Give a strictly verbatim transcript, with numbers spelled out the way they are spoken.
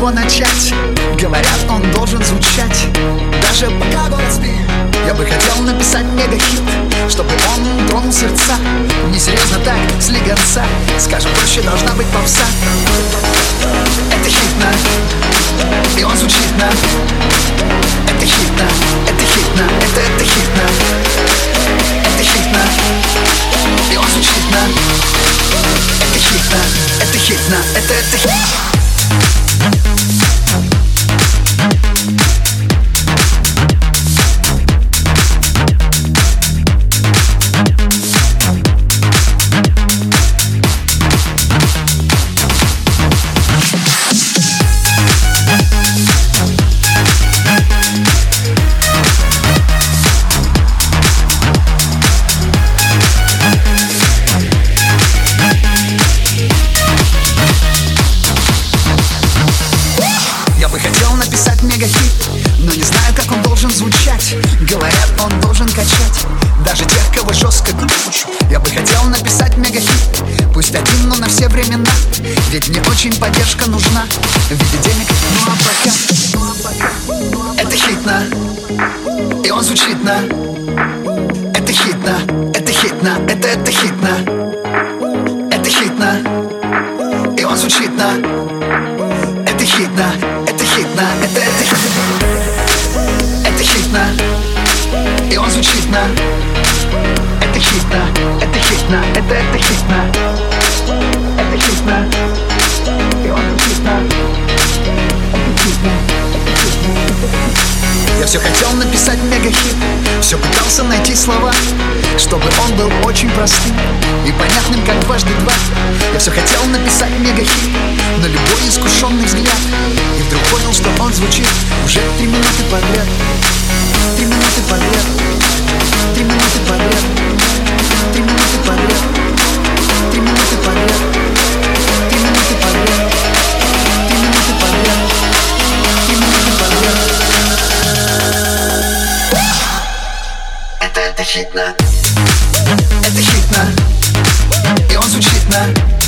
него начать? Говорят, он должен звучать даже пока город спит. Я бы хотел написать мегахит, чтобы он тронул сердца. Несерьезно так, слегонца. Скажем проще, должна быть попса. Это хитно, и он звучит на. Это хитно, это хитно, это, это хитно. Это хитно, и он звучит на. Это хитно, это хитно, это, это хитно. Написать мегахит, но не знаю, как он должен звучать. Говорят, он должен качать даже тех, кого жестко кручу. Я бы хотел написать мегахит, пусть один, но на все времена. Ведь мне очень поддержка нужна в виде денег, ну а пока, ну а пока. Это хитно, и он звучит на. Это хитно, это хитно, это, это хитно. Это хитно, и он звучит на. Это хитно, это хитно, это, это хитно. Это хитно, и он звучит на. Это хитно, это хитно, это, это хитно. Это хитно, и он звучит на. Это хитно, это хитно, это хитно. Я все хотел написать мегахит, все пытался найти слова, чтобы он был очень простым и понятным, как дважды два. Я все хотел написать мегахит на любой искушенный взгляд, и вдруг понял, что он звучит уже три минуты подряд. Три минуты подряд. Три минуты подряд. Три минуты подряд. Три минуты подряд. Три минуты подряд. Три минуты подряд. Три минуты подряд. Это, это хитно. Это хитно, и он звучит на.